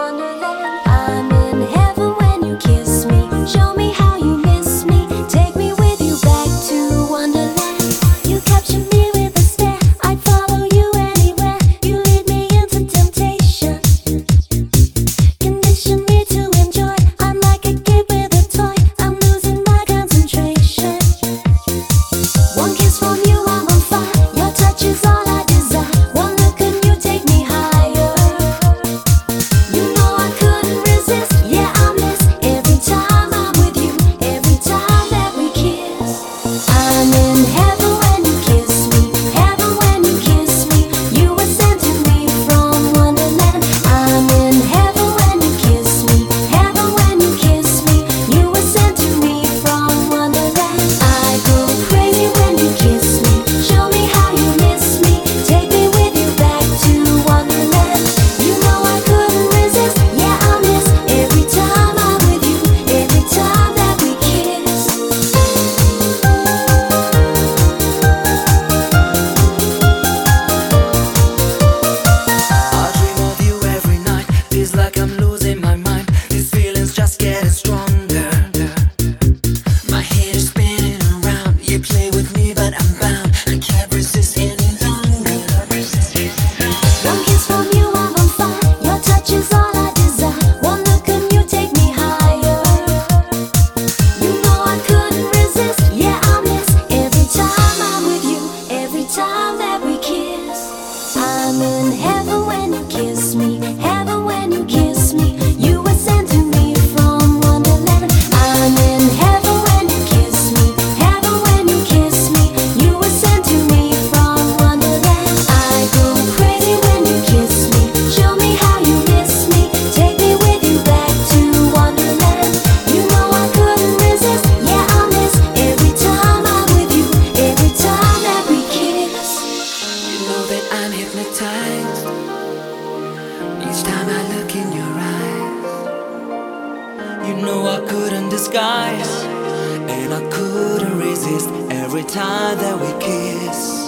wonderland. I'm in heaven when you kiss me. Show me how you miss me. Take me with you back to wonderland. You capture me with a stare. I'd follow you anywhere. You lead me into temptation. Condition me to enjoy. I'm like a kid with a toy. I'm losing my concentration. One kiss from you, I'm on fire. Your touch is all I desire. One look and you take me higher. You know I couldn't resist. Yeah, I miss every time I'm with you. Every time that we kiss. I'm in heaven when you kiss me. Heaven when you kiss me. You were sent to me from wonderland. I'm in heaven when you kiss me. Heaven when you kiss me. You were sent to me from wonderland. I go crazy when you kiss me. Show me how you miss me. Take me with you back to wonderland. You know I couldn't resist. Yeah, I miss every time I'm with you. Every time that we kiss. I dream of you every night. Feels like I'm losing my mind. These feelings just getting stronger. My head is spinning around. You play with me, but I'm bound. I can't resist any longer. One kiss from you, I'm on fire. Your touch is all I desire. One look and you take me higher. You know I couldn't resist. Yeah, I miss every time I'm with you. Every time that we kiss. I'm in heaven when you kiss me. Heaven when you kiss me. You were sent to me from wonderland. I'm in heaven when you kiss me. Heaven when you kiss me. You were sent to me from wonderland. I go crazy when you kiss me. Show me how you miss me. Take me with you back to wonderland. You know I couldn't resist. Yeah, I miss every time I'm with you. Every time that we kiss. You know that I'm hypnotized each time I look in your eyes. You know I couldn't disguise, and I couldn't resist every time that we kiss.